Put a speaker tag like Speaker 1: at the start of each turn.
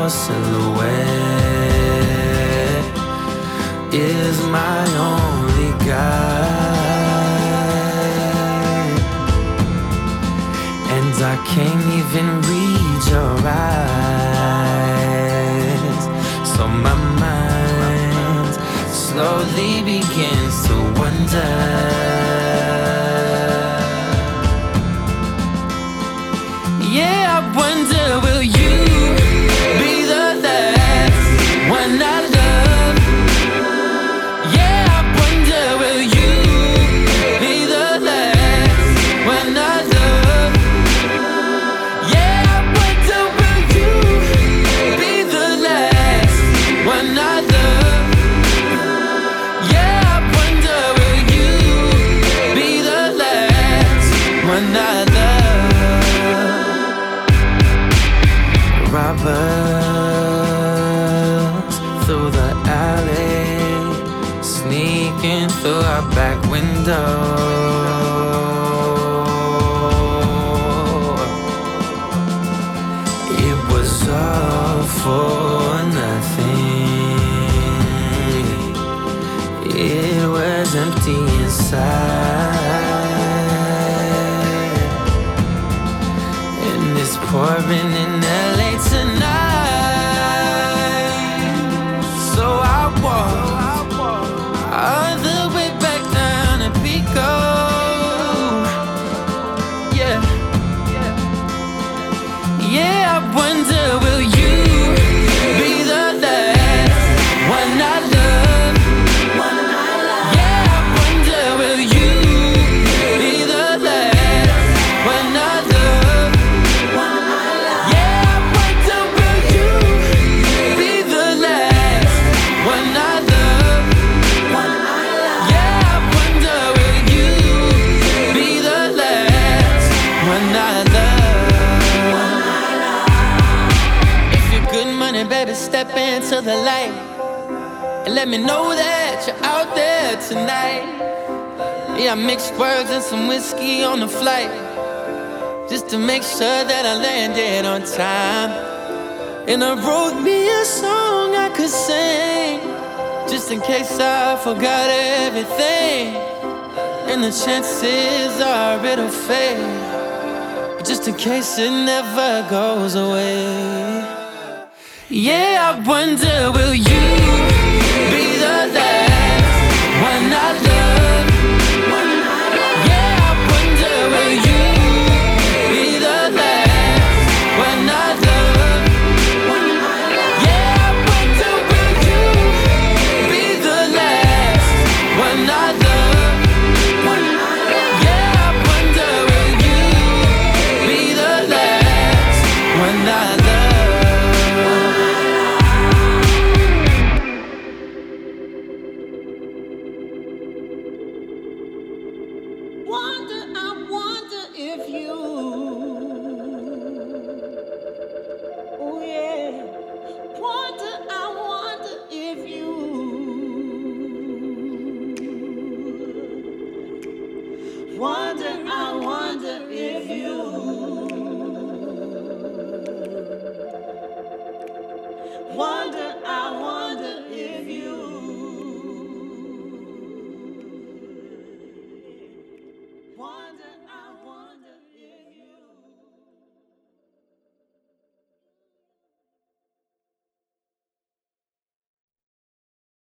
Speaker 1: your silhouette is my only guide, and I can't even read your eyes. So my mind slowly begins to wonder. Yeah, I wonder, will you be the last one I love? Yeah, I wonder, will you be the last one I love? Yeah, I wonder, will you be the last one I love? Yeah, I wonder, will you be the last one I love? Robbers through the alley, sneaking through our back window. It was all for nothing. It was empty inside, and it's pouring in LA tonight. So I walk all the way back down to Pico. Yeah, yeah, I wonder, will you be the last one I love? Yeah, I wonder, will you be the last one I love? Yeah, I wonder, will you be the last one I love? Yeah, I wonder, will you be the last one I love? If you're good money, baby, step into the light and let me know that you're out there tonight. Yeah, I mixed words and some whiskey on the flight, just to make sure that I landed on time. And I wrote me a song I could sing, just in case I forgot everything. And the chances are it'll fade, but just in case it never goes away. Yeah, I wonder, will you be the last one I love? Yeah, I wonder, will you be the last one I love? Yeah, I wonder, will you be the last one I love? Yeah, I wonder, will you be the last one I love?
Speaker 2: I wonder if you, oh yeah, I wonder if you, I wonder if you, I